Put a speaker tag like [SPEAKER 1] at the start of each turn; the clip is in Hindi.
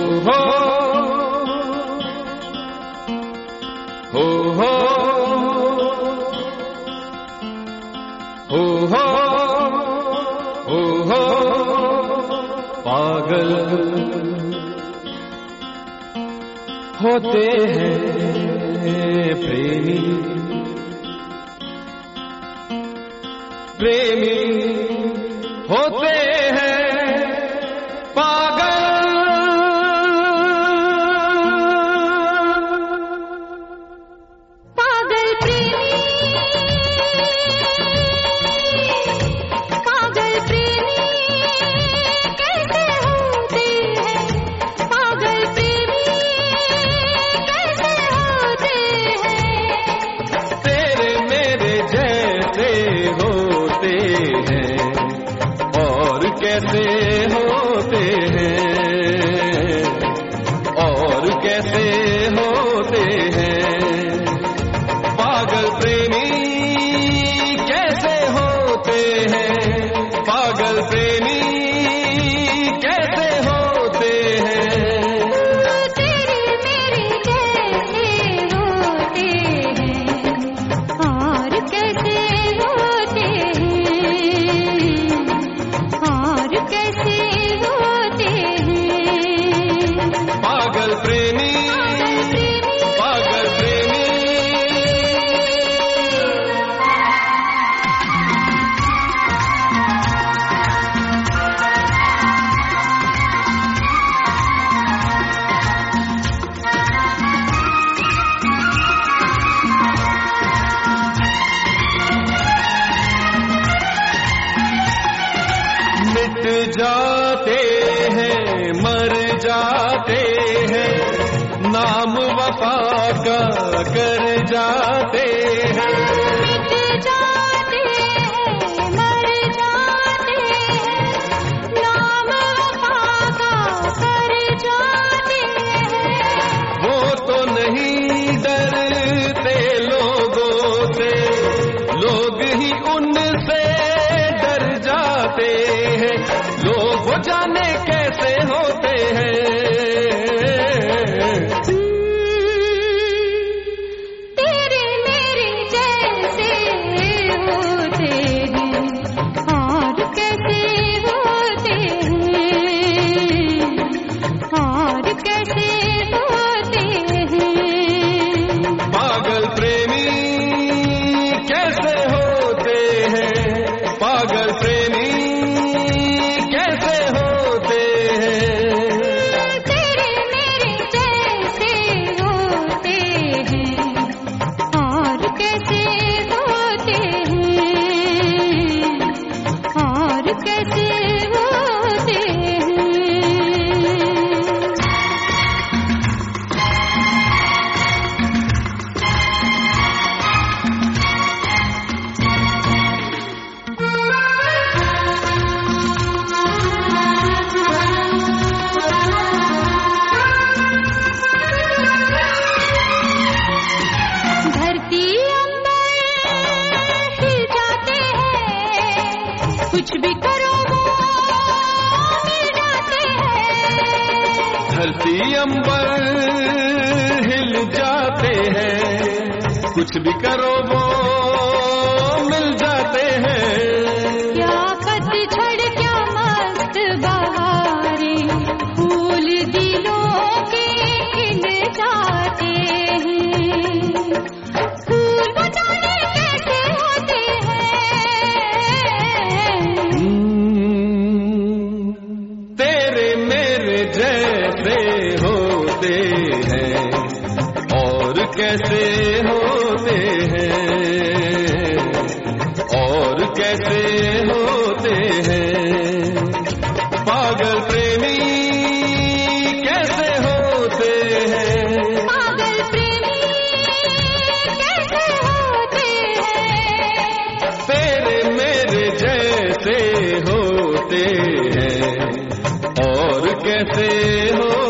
[SPEAKER 1] हो हो हो हो हो पागल होते हैं प्रेमी प्रेमी होते हैं पागल
[SPEAKER 2] पागल प्रेमी कैसे होते हैं पागल प्रेमी कैसे होते हैं
[SPEAKER 1] तेरे मेरे जैसे होते हैं और कैसे होते हैं और कैसे होते हैं पागल प्रेमी कैसे होते हैं पागल प्रेमी कैसे होते हैं
[SPEAKER 2] तेरे मेरे जैसे होते हैं और कैसे होते हैं और कैसे होते हैं
[SPEAKER 1] पागल प्रेमी पागल प्रेमी मिट जाते हैं मर जाते हैं नाम वफा का कर जाते हैं
[SPEAKER 2] मिट जाते हैं मर जाते हैं नाम वफा का कर जाते हैं
[SPEAKER 1] वो तो नहीं डरते लोगों से लोग ही उनसे डर जाते हैं लोग वो जाने कैसे होते हैं
[SPEAKER 2] तेरे मेरे जैसे होते हैं और कैसे होते हैं और कैसे होते हैं
[SPEAKER 1] पागल प्रेमी कैसे होते हैं पागल प्रेमी कैसे होते हैं
[SPEAKER 2] तेरे मेरे जैसे होते हैं और कैसे होते हैं और कैसे होते हैं धरती अंबर हिल जाते हैं कुछ भी करो वो मिल जाते हैं
[SPEAKER 1] धरती अंबर हिल जाते हैं कुछ भी करो वो मिल जाते हैं
[SPEAKER 2] क्या पतझड़ क्या मस्त बहारें फूल दिलों के खिल जाते हैं फूल वो जाने कैसे होते हैं
[SPEAKER 1] तेरे मेरे जैसे होते हैं और कैसे होते हैं और कैसे होते हैं पागल प्रेमी कैसे होते हैं
[SPEAKER 2] पागल प्रेमी कैसे होते हैं
[SPEAKER 1] तेरे मेरे जैसे होते हैं और कैसे हो